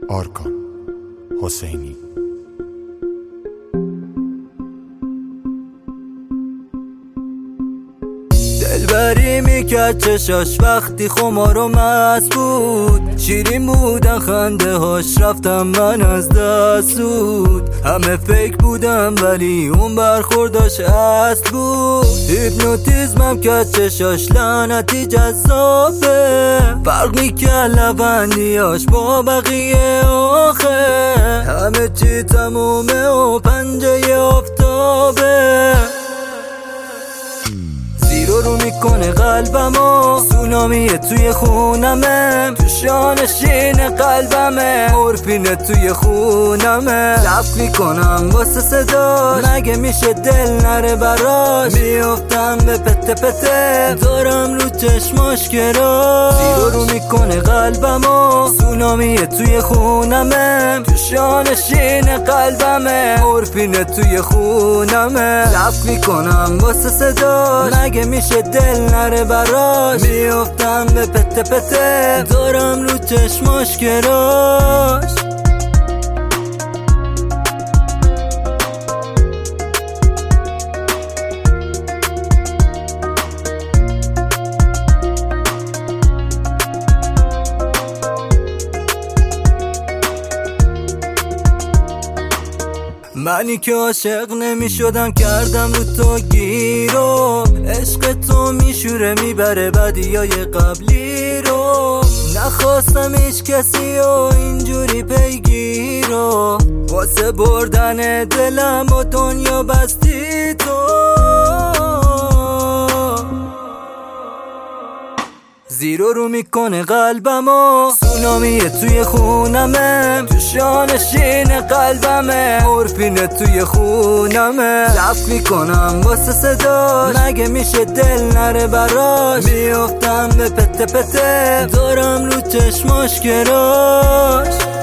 آرکان حسینی. دلبری میکرد چشاش وقتی خمار و مست بود، شیرین بودن خنده هاش، رفتم من از دست بود. همه فکر بودم ولی اون برخورداش اصل بود. هیپنوتیزمم کرد چشاش، لعنتی جذابه، فرق میکرد لبندیاش با بقیه آخه. همه چی تمومه و پنجه آفتابه، زیرو رو میکنه قلبمو، سونامیه توی خونمه، تو شانشین قلبمه، مورفینه توی خونمه. لف میکنم واسه صداش، مگه میشه دل نره براش، میافتم به پته پته، دارم رو چشماش گراش. زیرو رو میکنه قلبمو، سونامیه توی خونمه، تو شانشین قلبمه، مورفینه توی خونمه. لف میکنم واسه صداش، مگه میشه دل نره براش، میافتم به پته پته، دارم رو چشماش گراش. منی که عاشق نمی شدم کردم رو تو گیرو، عشق تو میشوره میبره بدیای قبلی رو. نخواستم هیچ کسی و اینجوری پیگیرو، واسه بردن دلم و دنیا بستی تو. زیرو رو میکنه قلبمو، سونامیه توی خونمه، تو شانشین قلبمه، مورفینه توی خونمه. لف میکنم واسه صداش، مگه میشه دل نره براش، میافتم به پته پته، دارم رو چشماش گراش.